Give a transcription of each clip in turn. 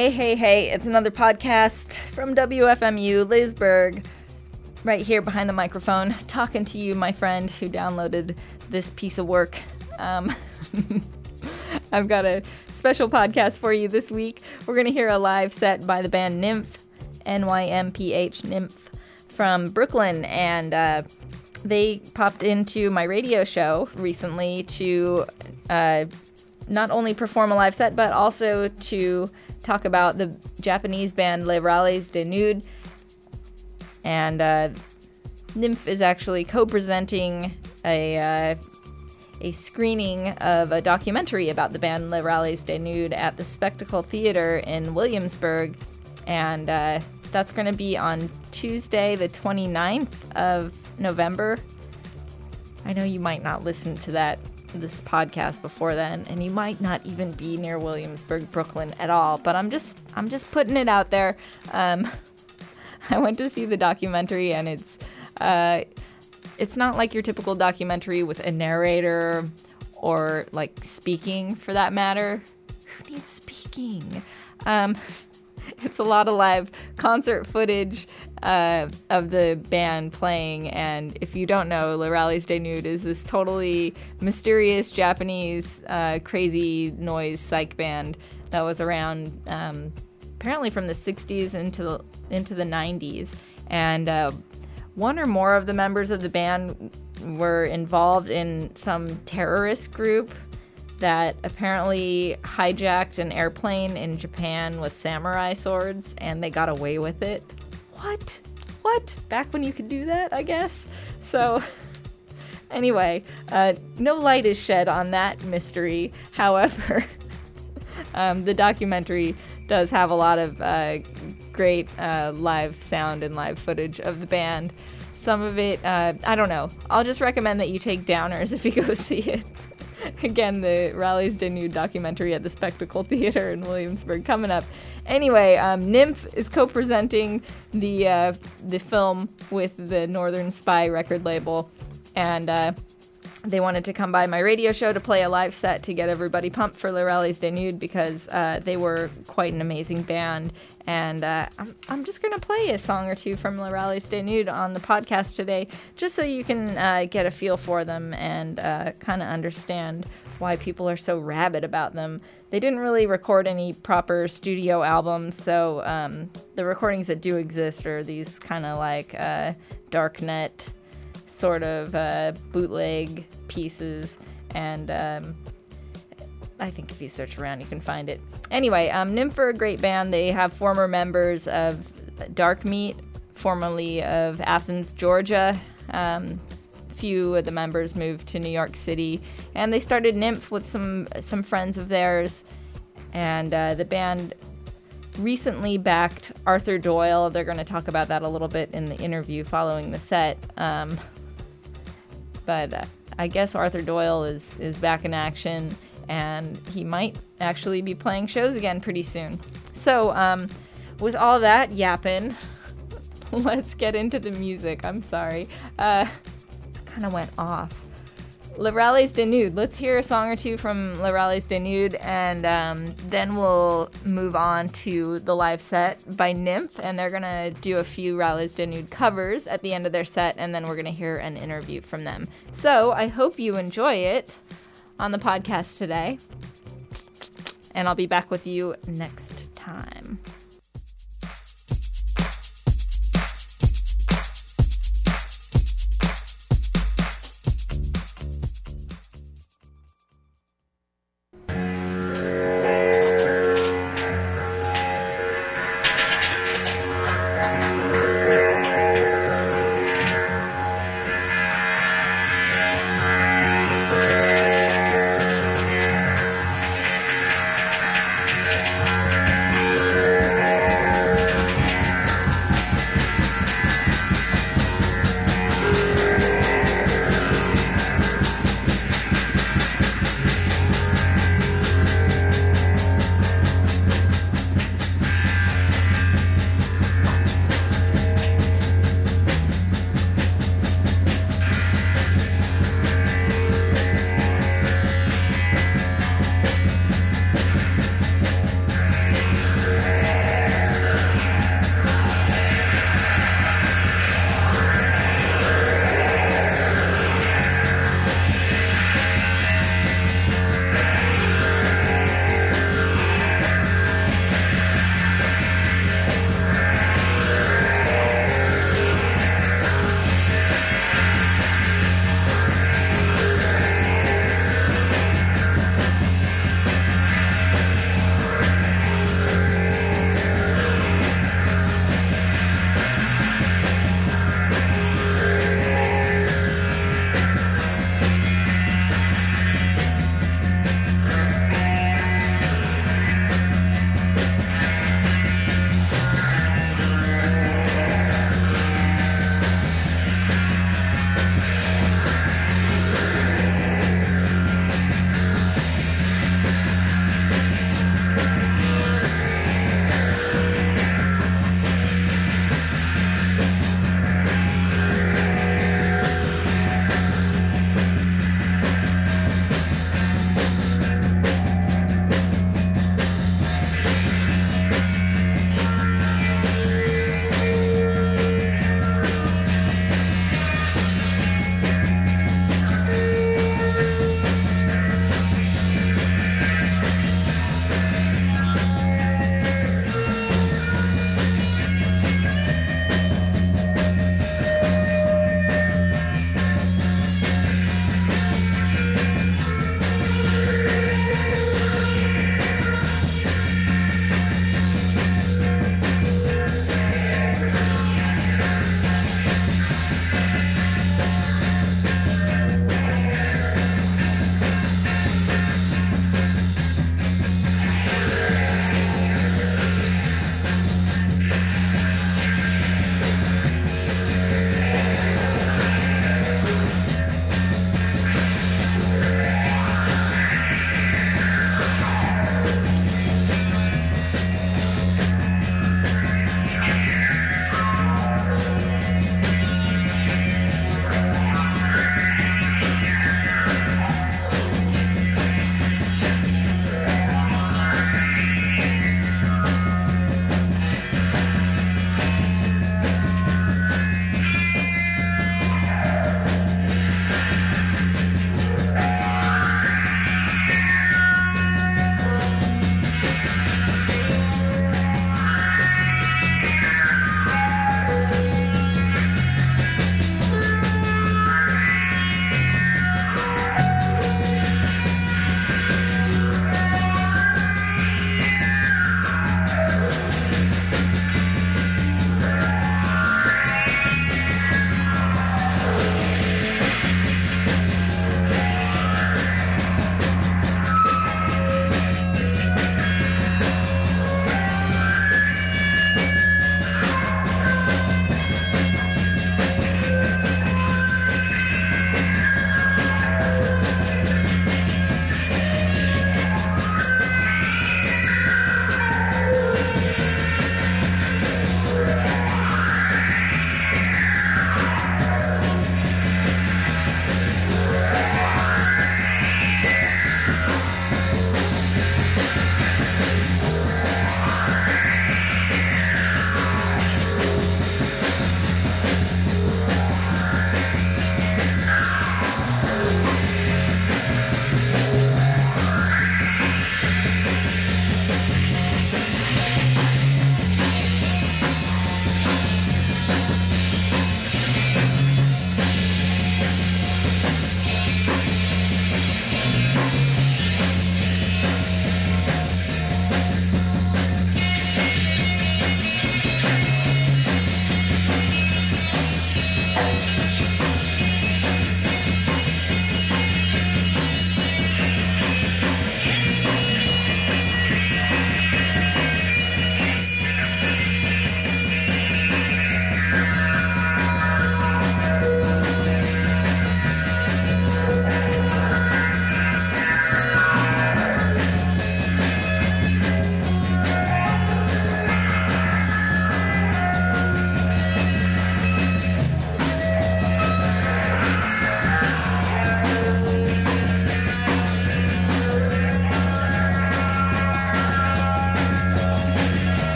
Hey, it's another podcast from WFMU, Liz Berg, right here behind the microphone, talking to you, my friend who downloaded this piece of work. I've got a special podcast for you this week. We're going to hear a live set by the band Nymph, NYMPH, Nymph, from Brooklyn, and they popped into my radio show recently to not only perform a live set, but also to talk about the Japanese band Les Râles des Nudes. And Nymph is actually co-presenting a screening of a documentary about the band Les Râles des Nudes at the Spectacle Theater in Williamsburg. And that's going to be on Tuesday, the 29th of November. I know you might not listen to this podcast before then, and you might not even be near Williamsburg, Brooklyn at all, but I'm just putting it out there. I went to see the documentary, and it's not like your typical documentary with a narrator or like speaking, for that matter. Who needs speaking? It's a lot of live concert footage of the band playing, and if you don't know, Les Râles des Nudes is this totally mysterious Japanese crazy noise psych band that was around apparently from the 60s into the 90s, and one or more of the members of the band were involved in some terrorist group that apparently hijacked an airplane in Japan with samurai swords, and they got away with it. What? Back when you could do that, I guess? So, anyway, no light is shed on that mystery. However, the documentary does have a lot of great live sound and live footage of the band. Some of it, I don't know. I'll just recommend that you take downers if you go see it. Again, the Râles des Nudes documentary at the Spectacle Theater in Williamsburg coming up. Anyway, Nymph is co-presenting the film with the Northern Spy record label, and they wanted to come by my radio show to play a live set to get everybody pumped for Les Râles des Nudes because they were quite an amazing band. And I'm just going to play a song or two from Les Râles des Nudes on the podcast today, just so you can get a feel for them and kind of understand why people are so rabid about them. They didn't really record any proper studio albums, so the recordings that do exist are these kind of like darknet sort of bootleg pieces, and I think if you search around, you can find it. Anyway, Nymph are a great band. They have former members of Dark Meat, formerly of Athens, Georgia. Few of the members moved to New York City, and they started Nymph with some friends of theirs. And the band recently backed Arthur Doyle. They're going to talk about that a little bit in the interview following the set. But I guess Arthur Doyle is back in action, and he might actually be playing shows again pretty soon. So, with all that yapping, let's get into the music. I'm sorry. Kind of went off. Les Râles des Nudes. Let's hear a song or two from Les Râles des Nudes, and then we'll move on to the live set by Nymph, and they're going to do a few Râles des Nudes covers at the end of their set, and then we're going to hear an interview from them. So I hope you enjoy it on the podcast today, and I'll be back with you next time.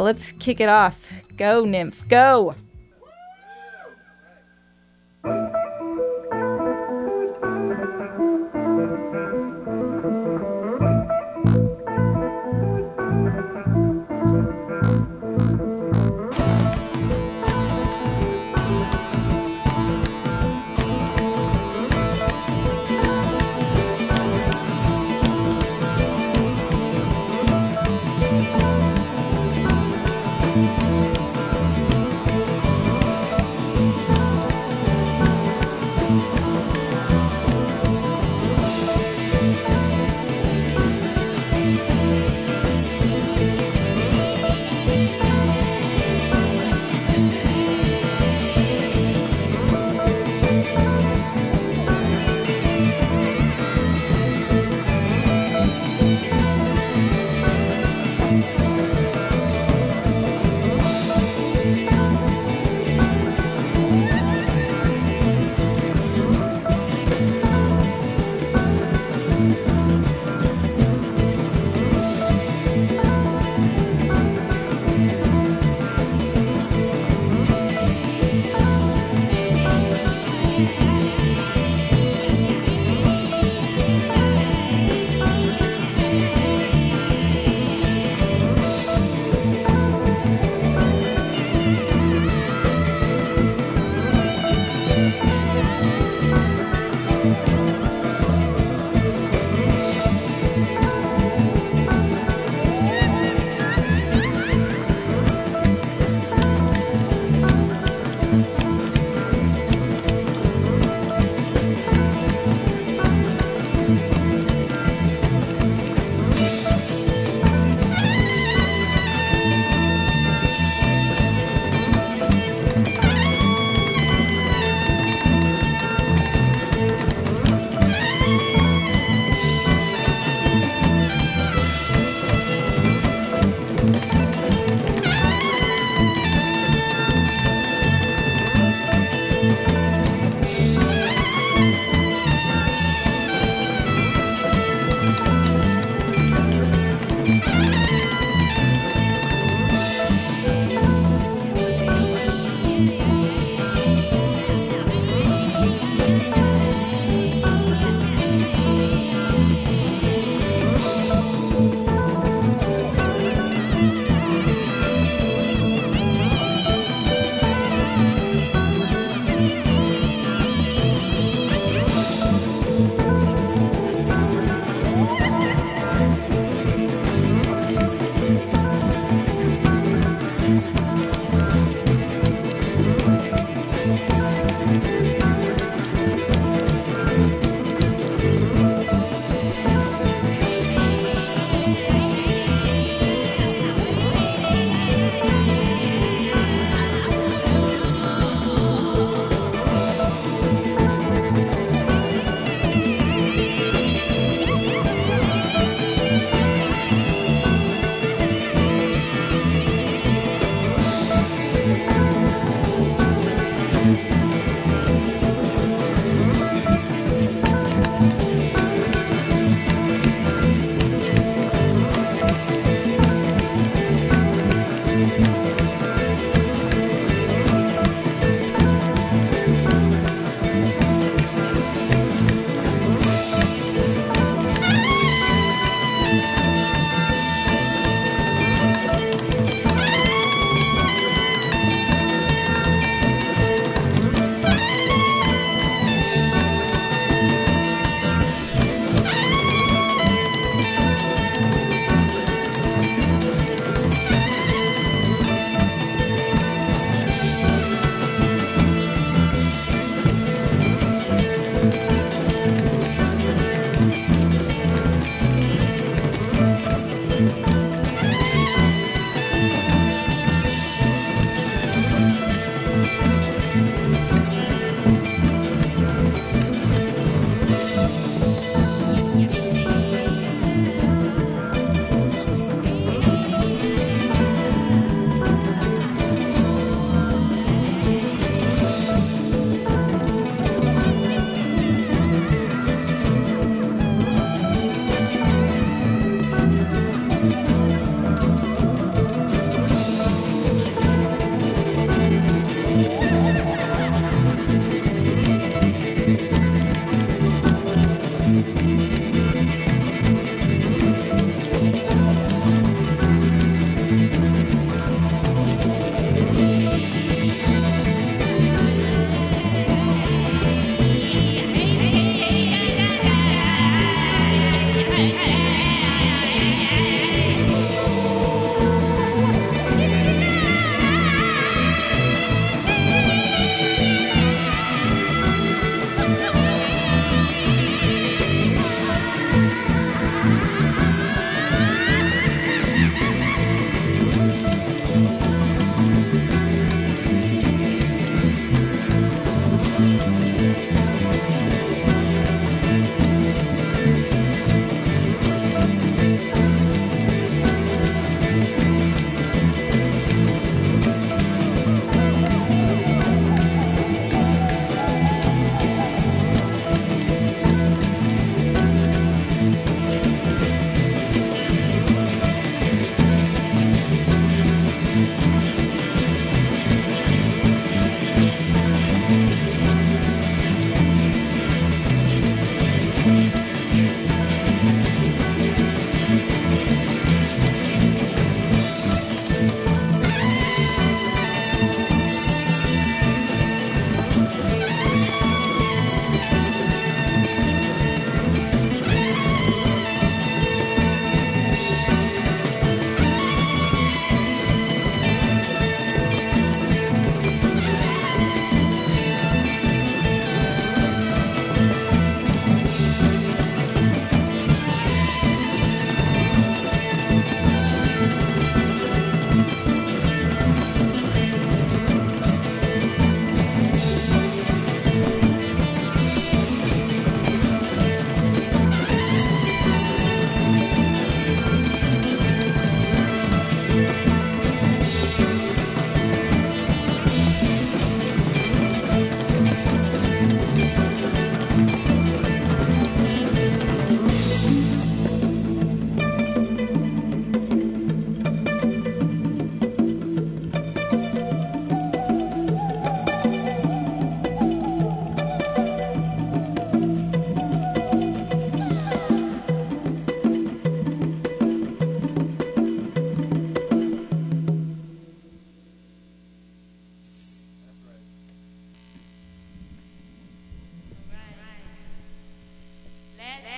let's kick it off. Go, Nymph, go!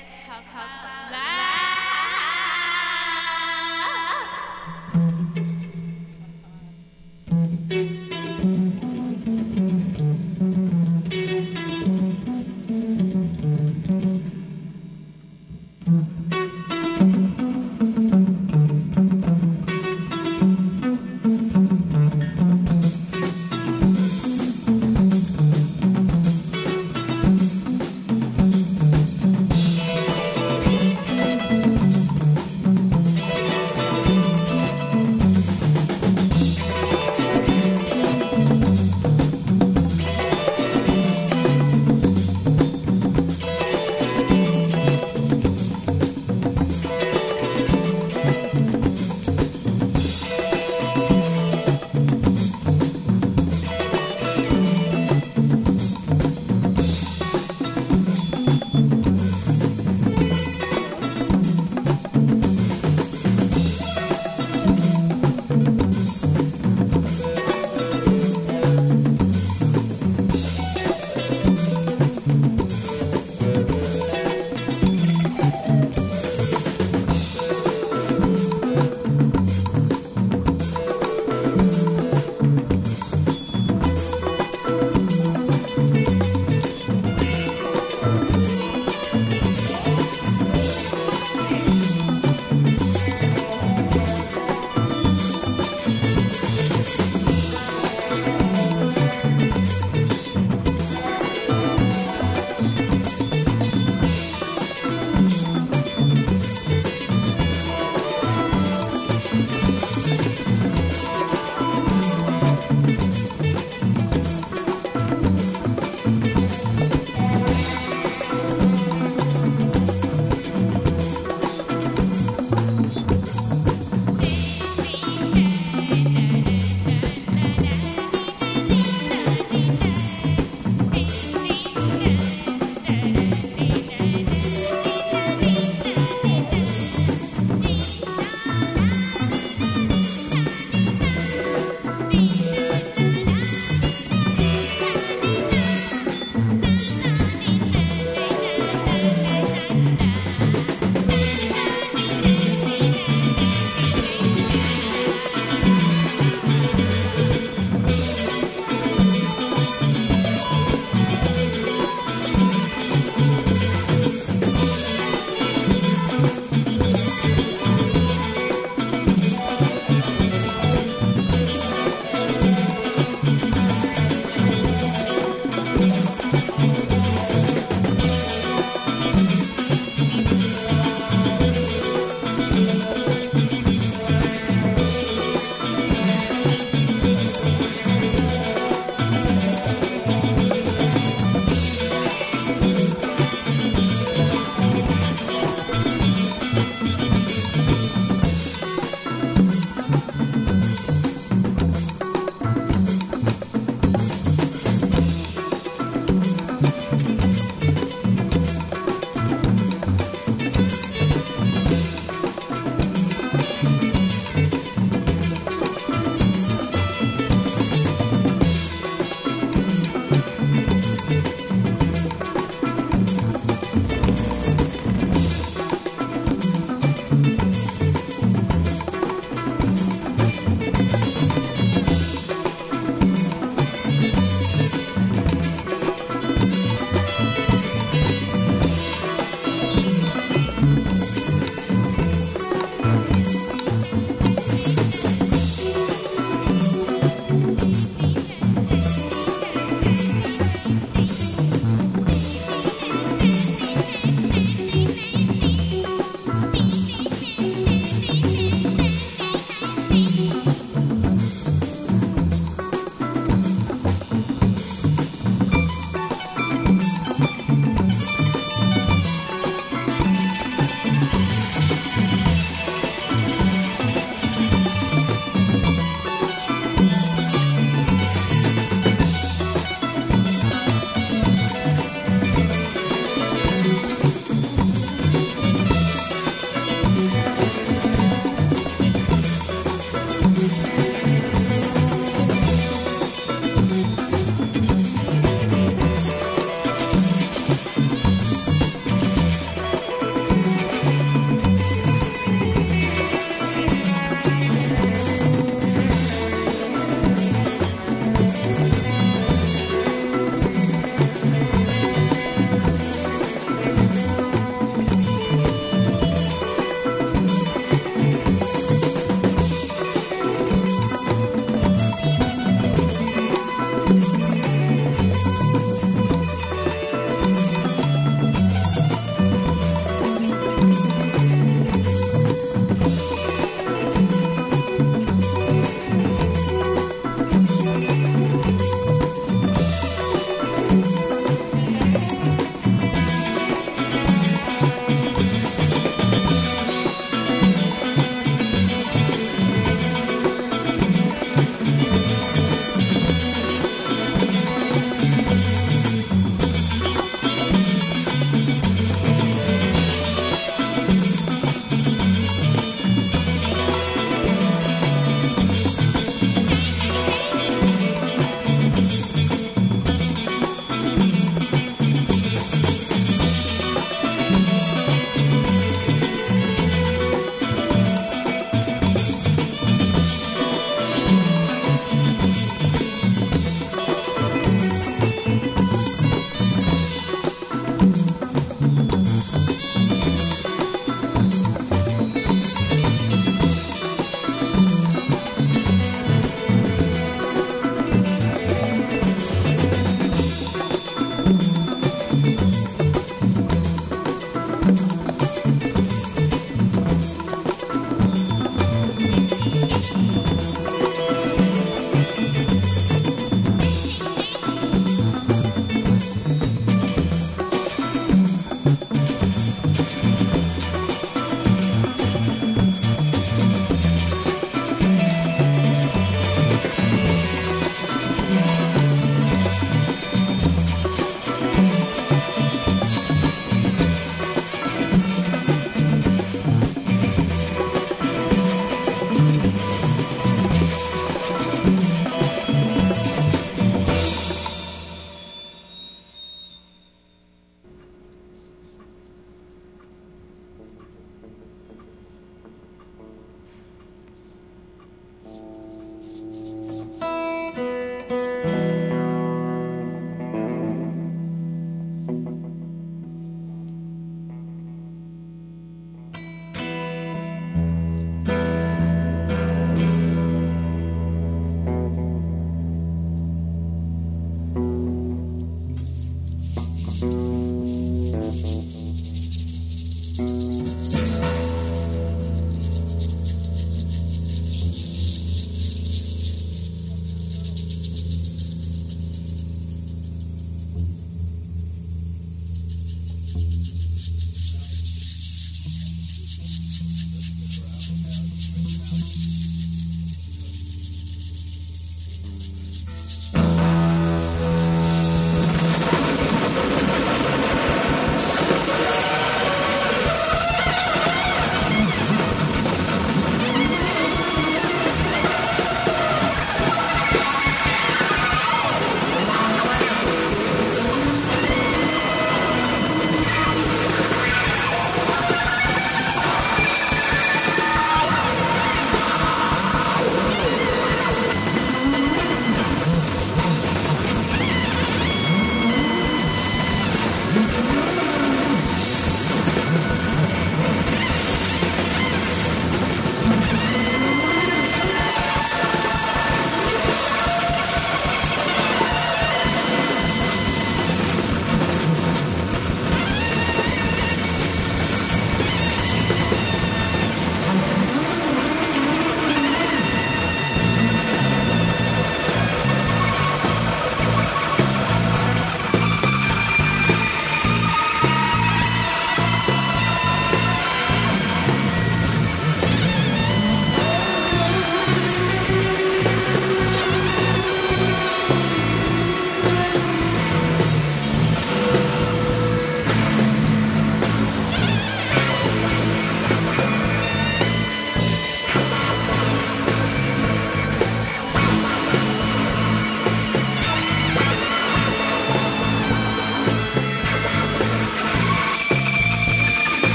talk about life.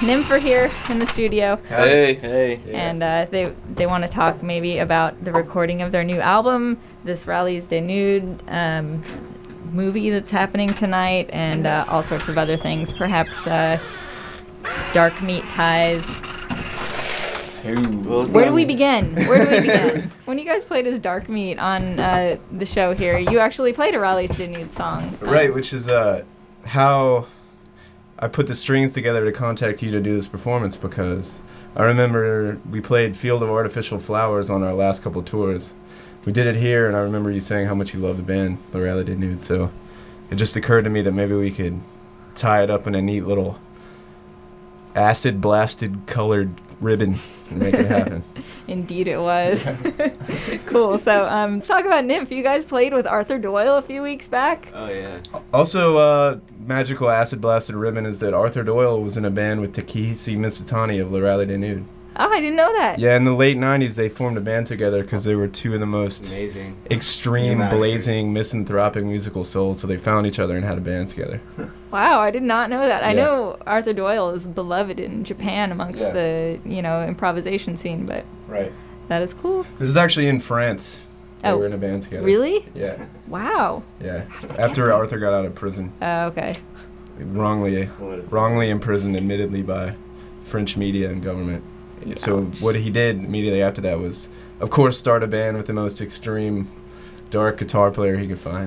Nymph are here in the studio, Hey. and they want to talk maybe about the recording of their new album, this Rallies des Nudes movie that's happening tonight, and all sorts of other things. Perhaps dark meat ties. Where do we begin? When you guys played as Dark Meat on the show here, you actually played a Rallies des Nudes song. Right, which is how I put the strings together to contact you to do this performance, because I remember we played Field of Artificial Flowers on our last couple tours. We did it here, and I remember you saying how much you love the band, Les Rallies des Nudes, so it just occurred to me that maybe we could tie it up in a neat little acid-blasted colored ribbon and make it happen. Indeed it was. Cool. So let's talk about Nymph. You guys played with Arthur Doyle a few weeks back. Oh, yeah. Also, magical acid-blasted ribbon is that Arthur Doyle was in a band with Takeshi Mitsutani of Les Rallies des Nudes. Oh, I didn't know that. Yeah, in the late 90s, they formed a band together because they were two of the most Amazing. extreme, blazing, misanthropic musical souls, so they found each other and had a band together. Wow, I did not know that. I Yeah. know Arthur Doyle is beloved in Japan amongst the, improvisation scene, but Right. that is cool. This is actually in France. They Oh, were in a band together. Really? Yeah, Wow. yeah. After Arthur got out of prison. Okay. Wrongly imprisoned, admittedly, by French media and government. So what he did immediately after that was, of course, start a band with the most extreme, dark guitar player he could find.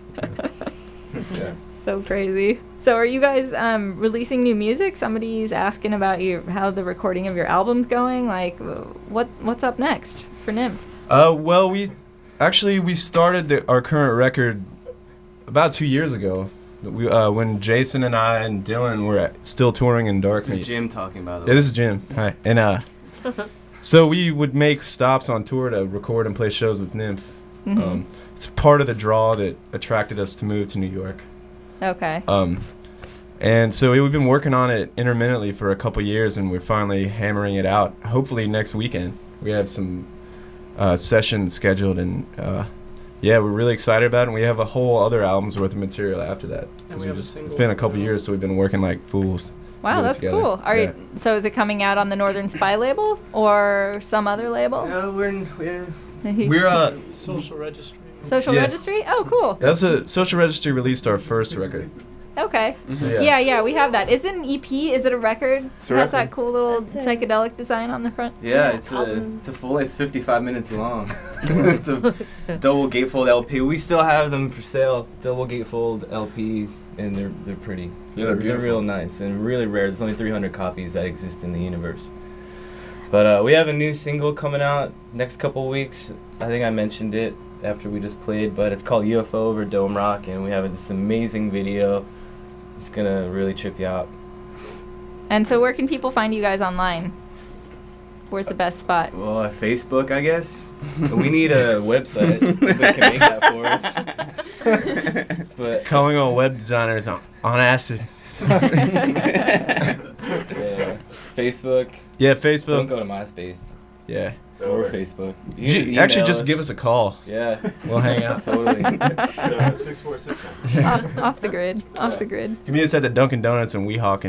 Yeah. So crazy. So are you guys releasing new music? Somebody's asking about how the recording of your album's going. Like, what's up next for Nymph? Well, we started our current record about 2 years ago. When Jason and I and Dylan were still touring in Dark This is Meat. Jim talking, by the way. Yeah, this is Jim. Hi. And so we would make stops on tour to record and play shows with Nymph. Mhm. It's part of the draw that attracted us to move to New York. Okay. And so we've been working on it intermittently for a couple years, and we're finally hammering it out. Hopefully next weekend. We have some sessions scheduled, and yeah, we're really excited about it, and we have a whole other album's worth of material after that. And we have a single it's been a couple coming out. years, so we've been working like fools. to Wow, get it that's together. cool. Yeah. So is it coming out on the Northern Spy label or some other label? No, we're We're Social registry. Social Yeah. Registry? Oh, cool. that's a Social Registry released our first record. Okay. So Yeah, we have that. Is it an EP? Is it a record? It's a It has that record. cool little It's a- psychedelic design on the front. Yeah, it's album. a full. It's 55 minutes long. It's a double gatefold LP. We still have them for sale. Double gatefold LPs, and they're pretty. Yeah, they're beautiful. real nice and really rare. There's only 300 copies that exist in the universe. But we have a new single coming out next couple weeks. I think I mentioned it after we just played, but it's called UFO over Dome Rock, and we have this amazing video. It's gonna really trip you out. And so where can people find you guys online? Where's the best spot? Well, Facebook, I guess. We need a website. Somebody can make that for us. But Calling all web designers on acid. yeah, Facebook. Yeah, Don't Facebook. go to MySpace Yeah. or Facebook. You can just Actually, email just us. give us a call. Yeah, We'll hang out. totally. 646. off the grid. Off the grid. You meet us at the Dunkin' Donuts in Weehawken.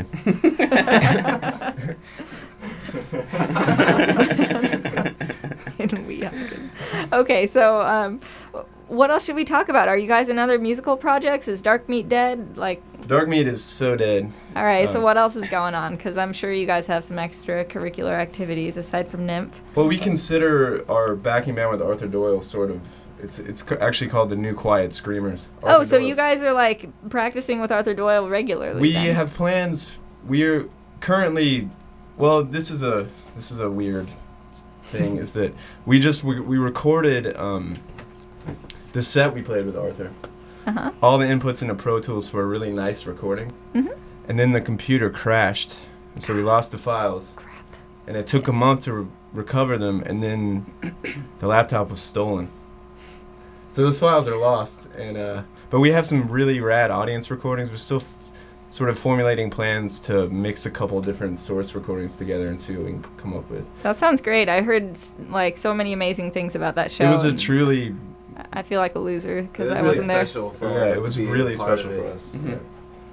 In Weehawken. Okay, so what else should we talk about? Are you guys in other musical projects? Is Dark Meat dead? Like, Dark Meat is so dead. all right, so Um, what else is going on? Because I'm sure you guys have some extracurricular activities aside from Nymph. Well, we consider our backing band with Arthur Doyle sort of. Actually called the New Quiet Screamers. Oh, Arthur so you Doyle's- guys are like practicing with Arthur Doyle regularly? We then. have plans. We're currently. Well, this is a weird thing. Is that we recorded the set we played with Arthur. Uh-huh. All the inputs into Pro Tools for a really nice recording. Mhm. And then the computer crashed, and so we lost the files. Crap. And it took a month to recover them, and then the laptop was stolen. So those files are lost, and but we have some really rad audience recordings. We're still sort of formulating plans to mix a couple different source recordings together and see what we can come up with. That sounds great. I heard like so many amazing things about that show. It was a and truly, I feel like a loser because I really wasn't there. special for yeah, us it was to be really part of special it. for us. Mhm. Yeah.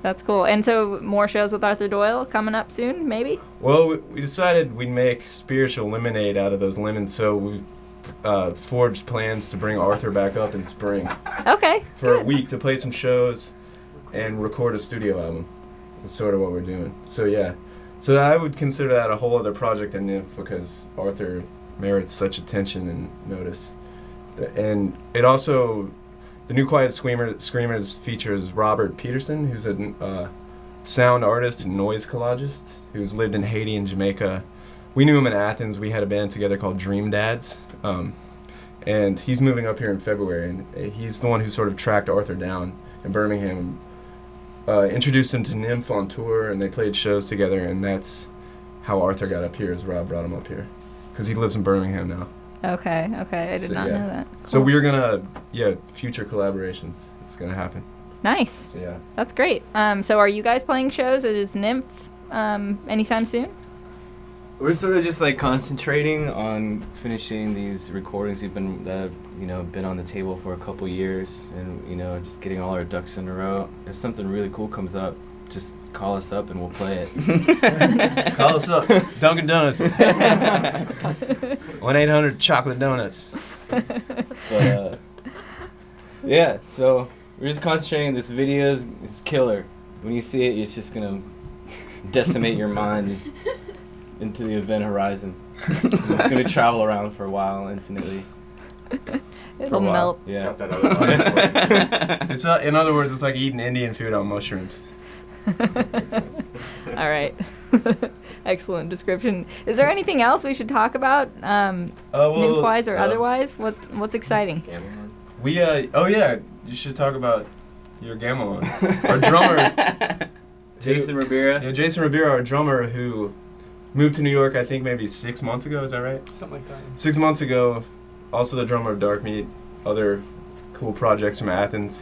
That's cool. And so more shows with Arthur Doyle coming up soon, maybe? Well, we decided we'd make spiritual lemonade out of those lemons, so we forged plans to bring Arthur back up in spring Okay. for a good. week to play some shows and record a studio album. That's sort of what we're doing. So yeah, so I would consider that a whole other project in NIF because Arthur merits such attention and notice. And it also, the New Quiet Screamers features Robert Peterson, who's a sound artist and noise collagist who's lived in Haiti and Jamaica. We knew him in Athens. We had a band together called Dream Dads. And he's moving up here in February, and he's the one who sort of tracked Arthur down in Birmingham, introduced him to Nymph on tour, and they played shows together, and that's how Arthur got up here, as Rob brought him up here, because he lives in Birmingham now. Okay. I did not know that. So Cool. we're gonna, future collaborations. It's gonna happen. Nice. So yeah. That's great. So are you guys playing shows at his Nymph anytime soon? We're sort of just like concentrating on finishing these recordings that have been on the table for a couple years, and just getting all our ducks in a row. If something really cool comes up, just call us up and we'll play it. Call us up. Dunkin' Donuts. 1-800 Chocolate Donuts. But yeah, so we're just concentrating. This video is killer. When you see it, it's just gonna decimate your mind into the event horizon. It's gonna travel around for a while, infinitely. It'll melt. Yeah. Got that other line. It's in other words, it's like eating Indian food on mushrooms. All right. Excellent description. Is there anything else we should talk about, Nymph-wise or otherwise? What's exciting? We you should talk about your gamelan. Our drummer, Jason Ribera. Yeah, Jason Ribera, our drummer, who moved to New York, I think maybe 6 months ago. Is that right? Something like that. 6 months ago. Also the drummer of Dark Meat, other cool projects from Athens.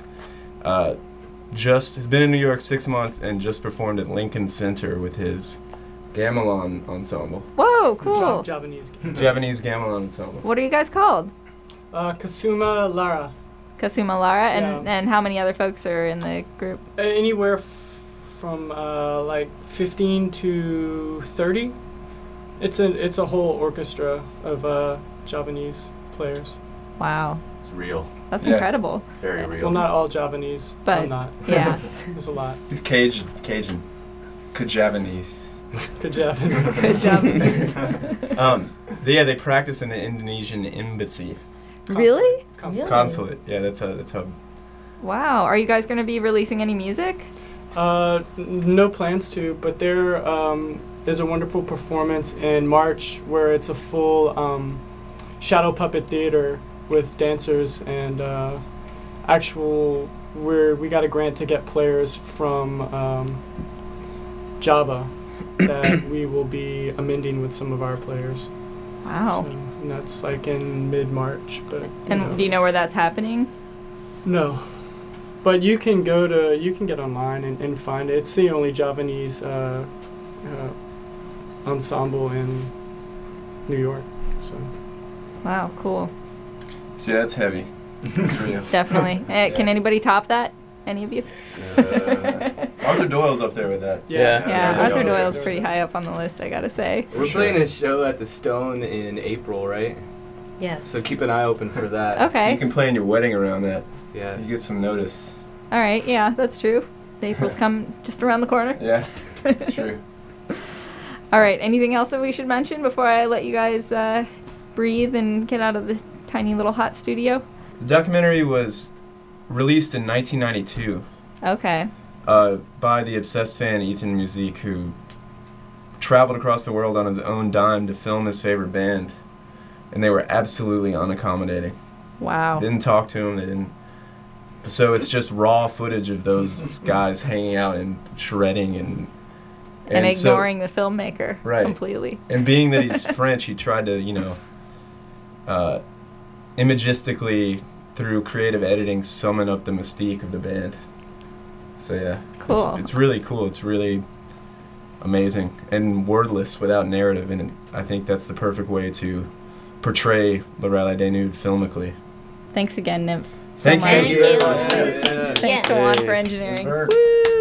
Has been in New York 6 months and just performed at Lincoln Center with his gamelan ensemble. Whoa, cool. Javanese. Javanese gamelan ensemble. What are you guys called? Kasuma Lara. Kasuma Lara, Yeah. and how many other folks are in the group? Anywhere from like 15 to 30. It's a whole orchestra of Javanese players. Wow, It's real. that's Yeah. incredible. Very real. Well, not all Javanese. But, I'm not. yeah. There's a lot. He's Cajun. Kajavanese. Javanese. They practice in the Indonesian embassy. Really? Consulate. Consulate. Yeah, that's how. Wow. Are you guys going to be releasing any music? No plans to, but there is a wonderful performance in March where it's a full shadow puppet theater with dancers and we got a grant to get players from Java that we will be amending with some of our players. Wow. So, and that's like in mid-March, but And do you know where that's happening? No. But you can get online and find it. It's the only Javanese ensemble in New York. So Wow, cool. See, that's heavy. It's real. Definitely. Can anybody top that? Any of you? Arthur Doyle's up there with that. Yeah. Yeah, Arthur Arthur Doyle's Doyle's there. pretty high up on the list, I gotta say. We're playing a show at the Stone in April, right? Yes. So keep an eye open for that. Okay. You can plan your wedding around that. Yeah. You get some notice. All right, yeah, that's true. April's come just around the corner. Yeah, it's true. All right, anything else that we should mention before I let you guys breathe and get out of this tiny little hot studio? The documentary was released in 1992 Okay. by the obsessed fan Ethan Musique, who traveled across the world on his own dime to film his favorite band, and they were absolutely unaccommodating. Wow. Didn't talk to him. They didn't. So it's just raw footage of those guys hanging out and shredding and so- ignoring the filmmaker Right. completely. And being that he's French, he tried to, imagistically, through creative editing, summon up the mystique of the band. So yeah, Cool. It's really cool. It's really amazing and wordless without narrative, and I think that's the perfect way to portray Le Rallye des Nudes filmically. Thanks again, Nymph. So Thank much. you. Thank you. very much. Thanks to Juan for Hey, engineering. Bird. Woo!